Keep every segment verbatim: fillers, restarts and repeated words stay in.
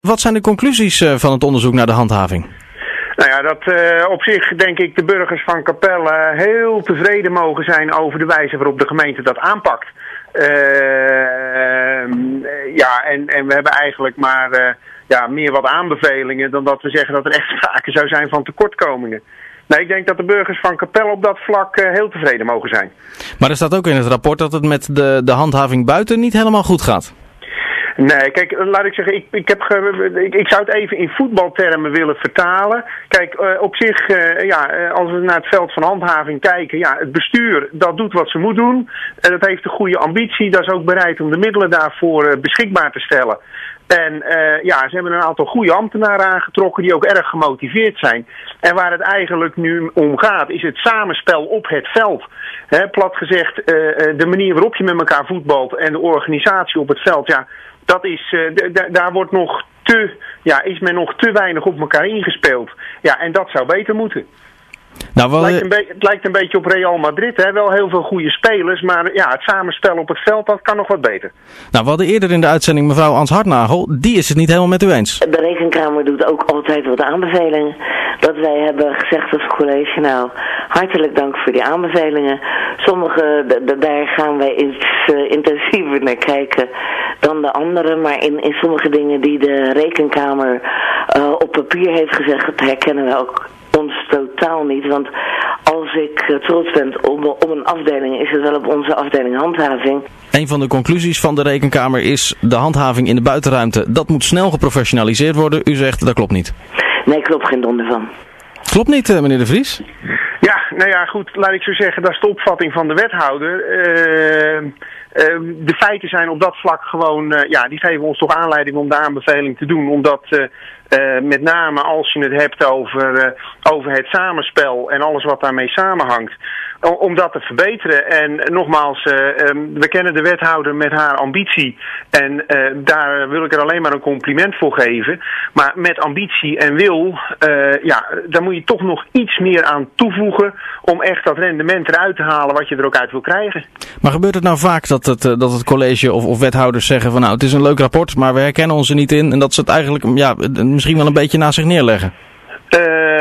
Wat zijn de conclusies uh, van het onderzoek naar de handhaving? Nou ja, dat uh, op zich denk ik de burgers van Capelle heel tevreden mogen zijn over de wijze waarop de gemeente dat aanpakt. Uh, ja, en, en we hebben eigenlijk maar uh, ja, meer wat aanbevelingen dan dat we zeggen dat er echt sprake zou zijn van tekortkomingen. Nee, ik denk dat de burgers van Capelle op dat vlak uh, heel tevreden mogen zijn. Maar er staat ook in het rapport dat het met de, de handhaving buiten niet helemaal goed gaat. Nee, kijk, laat ik zeggen, ik, ik, heb ge, ik, ik zou het even in voetbaltermen willen vertalen. Kijk, uh, op zich, uh, ja, uh, als we naar het veld van handhaving kijken, ja, het bestuur, dat doet wat ze moet doen. Uh, dat heeft een goede ambitie, dat is ook bereid om de middelen daarvoor uh, beschikbaar te stellen. En uh, ja, ze hebben een aantal goede ambtenaren aangetrokken die ook erg gemotiveerd zijn. En waar het eigenlijk nu om gaat, is het samenspel op het veld. He, plat gezegd, uh, de manier waarop je met elkaar voetbalt en de organisatie op het veld, ja, dat is, uh, d- d- daar wordt nog te, ja, is men nog te weinig op elkaar ingespeeld. Ja, en dat zou beter moeten. Nou, wel... het, lijkt een be- het lijkt een beetje op Real Madrid, hè? Wel heel veel goede spelers, maar ja, het samenspel op het veld, dat kan nog wat beter. Nou, we hadden eerder in de uitzending mevrouw Ans Hartnagel, die is het niet helemaal met u eens. De Rekenkamer doet ook altijd wat aanbevelingen. Dat wij hebben gezegd als college, nou, hartelijk dank voor die aanbevelingen. Sommige, d- d- daar gaan wij iets uh, intensiever naar kijken dan de andere, maar in, in sommige dingen die de Rekenkamer uh, op papier heeft gezegd, dat herkennen we ook ons totaal niet, want als ik uh, trots ben op, op een afdeling, is het wel op onze afdeling handhaving. Een van de conclusies van de Rekenkamer is de handhaving in de buitenruimte. Dat moet snel geprofessionaliseerd worden. U zegt dat klopt niet. Nee, klopt geen donder van. Klopt niet, uh, meneer De Vries? Ja, nou ja, goed, laat ik zo zeggen, dat is de opvatting van de wethouder. Uh, Uh, de feiten zijn op dat vlak gewoon, uh, ja, die geven ons toch aanleiding om de aanbeveling te doen. Omdat uh, uh, met name als je het hebt over, uh, over het samenspel en alles wat daarmee samenhangt, om, om dat te verbeteren. En nogmaals, uh, um, we kennen de wethouder met haar ambitie en uh, daar wil ik er alleen maar een compliment voor geven. Maar met ambitie en wil, uh, ja, daar moet je toch nog iets meer aan toevoegen om echt dat rendement eruit te halen wat je er ook uit wil krijgen. Maar gebeurt het nou vaak dat het, dat het college of, of wethouders zeggen van nou, het is een leuk rapport, maar we herkennen ons er niet in en dat ze het eigenlijk ja, misschien wel een beetje naast zich neerleggen? Uh,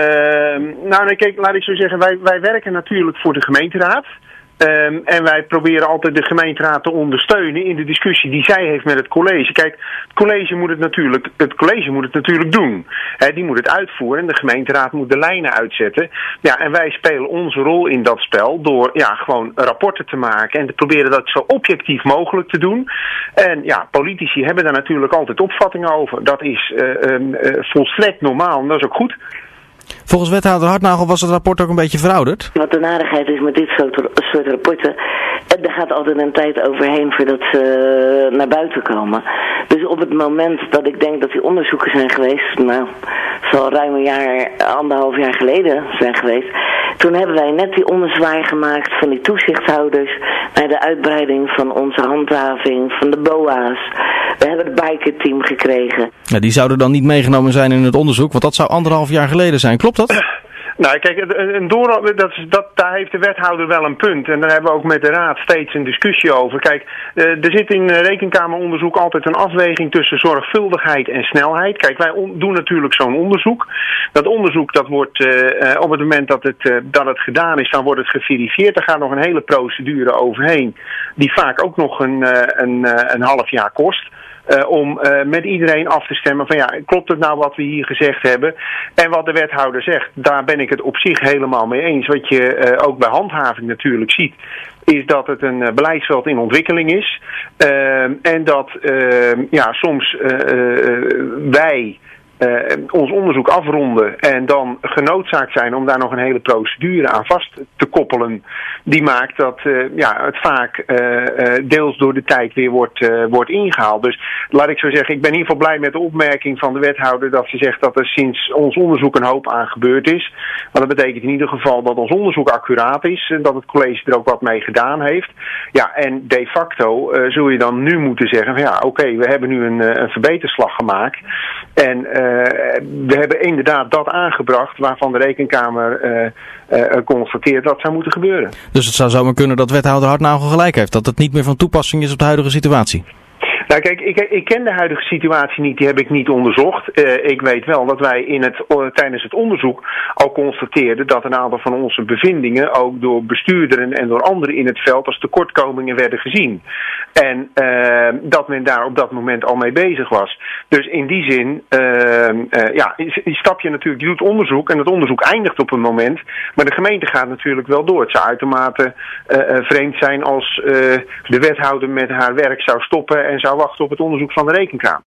nou, nee, kijk, laat ik zo zeggen, wij, wij werken natuurlijk voor de gemeenteraad. Um, en wij proberen altijd de gemeenteraad te ondersteunen in de discussie die zij heeft met het college. Kijk, het college moet het natuurlijk, het college moet het natuurlijk doen. He, die moet het uitvoeren en de gemeenteraad moet de lijnen uitzetten. Ja, en wij spelen onze rol in dat spel door ja, gewoon rapporten te maken en te proberen dat zo objectief mogelijk te doen. En ja, politici hebben daar natuurlijk altijd opvattingen over. Dat is uh, um, uh, volstrekt normaal en dat is ook goed. Volgens wethouder Hartnagel was het rapport ook een beetje verouderd. Wat de narigheid is met dit soort, soort rapporten, er gaat altijd een tijd overheen voordat ze naar buiten komen. Dus op het moment dat ik denk dat die onderzoeken zijn geweest, nou, het zal ruim een jaar, anderhalf jaar geleden zijn geweest. Toen hebben wij net die ommezwaai gemaakt van die toezichthouders naar de uitbreiding van onze handhaving, van de B O A's. We hebben het bikerteam gekregen. Ja, die zouden dan niet meegenomen zijn in het onderzoek, want dat zou anderhalf jaar geleden zijn. Klopt dat? Nou, kijk, een door, dat, dat, daar heeft de wethouder wel een punt. En daar hebben we ook met de raad steeds een discussie over. Kijk, er zit in rekenkameronderzoek altijd een afweging tussen zorgvuldigheid en snelheid. Kijk, wij on, doen natuurlijk zo'n onderzoek. Dat onderzoek, dat wordt uh, op het moment dat het, uh, dat het gedaan is, dan wordt het geverifieerd. Er gaat nog een hele procedure overheen, die vaak ook nog een, uh, een, uh, een half jaar kost. Uh, om uh, met iedereen af te stemmen van ja, klopt het nou wat we hier gezegd hebben? En wat de wethouder zegt, daar ben ik het op zich helemaal mee eens. Wat je uh, ook bij handhaving natuurlijk ziet, is dat het een uh, beleidsveld in ontwikkeling is. Uh, en dat uh, ja, soms uh, uh, wij Uh, ons onderzoek afronden en dan genoodzaakt zijn om daar nog een hele procedure aan vast te koppelen. Die maakt dat uh, ja, het vaak uh, uh, deels door de tijd weer wordt, uh, wordt ingehaald. Dus laat ik zo zeggen, ik ben in ieder geval blij met de opmerking van de wethouder dat ze zegt dat er sinds ons onderzoek een hoop aan gebeurd is. Maar dat betekent in ieder geval dat ons onderzoek accuraat is en dat het college er ook wat mee gedaan heeft. Ja, en de facto uh, zul je dan nu moeten zeggen van ja, oké, okay, we hebben nu een, een verbeterslag gemaakt en uh, Uh, we hebben inderdaad dat aangebracht waarvan de Rekenkamer uh, uh, constateert dat zou moeten gebeuren. Dus het zou zomaar kunnen dat wethouder Hartnagel gelijk heeft, dat het niet meer van toepassing is op de huidige situatie? Nou kijk, ik, ik ken de huidige situatie niet, die heb ik niet onderzocht. Uh, ik weet wel dat wij in het, uh, tijdens het onderzoek al constateerden dat een aantal van onze bevindingen ook door bestuurderen en door anderen in het veld als tekortkomingen werden gezien. En uh, dat men daar op dat moment al mee bezig was. Dus in die zin, uh, uh, ja, stap je natuurlijk, je doet onderzoek en het onderzoek eindigt op een moment. Maar de gemeente gaat natuurlijk wel door. Het zou uitermate uh, uh, vreemd zijn als uh, de wethouder met haar werk zou stoppen en zou wachten op het onderzoek van de Rekenkamer.